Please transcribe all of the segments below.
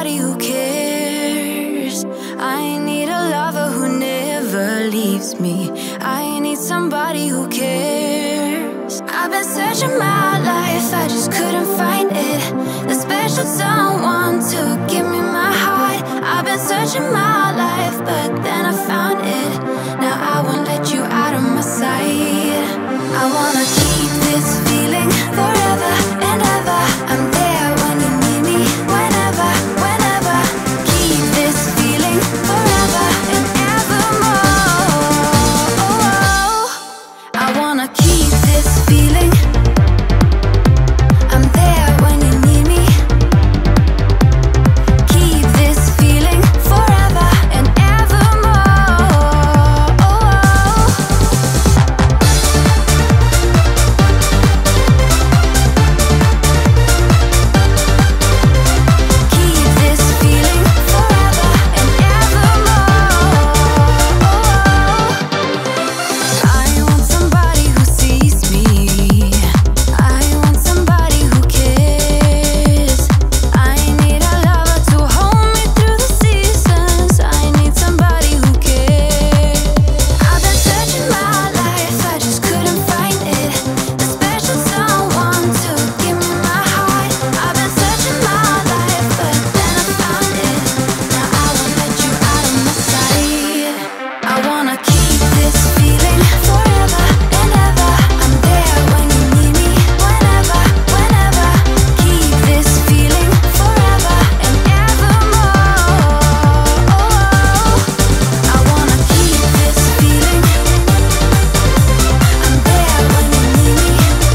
somebody who cares. I need a lover who never leaves me. I need somebody who cares. I've been searching my life, I just couldn't find it. The special someone to give me my heart. I've been searching my life, but then I found it. Now I won't let you out of my sight. I wanna keep this feeling forever and ever. I'm there when you need me, whenever, whenever. Keep this feeling forever and evermore. I wanna keep this feeling. I'm there when you need me. Keep this feeling forever and evermore. Keep this feeling forever and evermore. I want somebody who sees me. I want somebody who cares. I need a lover to hold me through the seasons. I need somebody who cares. I've been searching my life, I just couldn't find it. The special someone to give me my heart. I've been searching my life, but then I found it. Now I won't let you out of my sight. I wanna keep this feeling forever and ever. I'm there when you need me, whenever, whenever. Keep this feeling forever and evermore. I wanna keep this feeling. I'm there when you need me.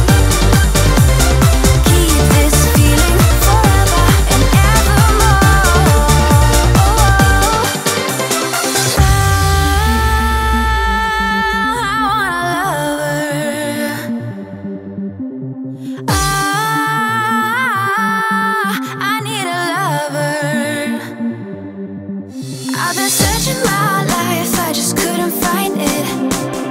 Keep this feeling forever and evermore. I need a lover. I've been searching my life, I just couldn't find it.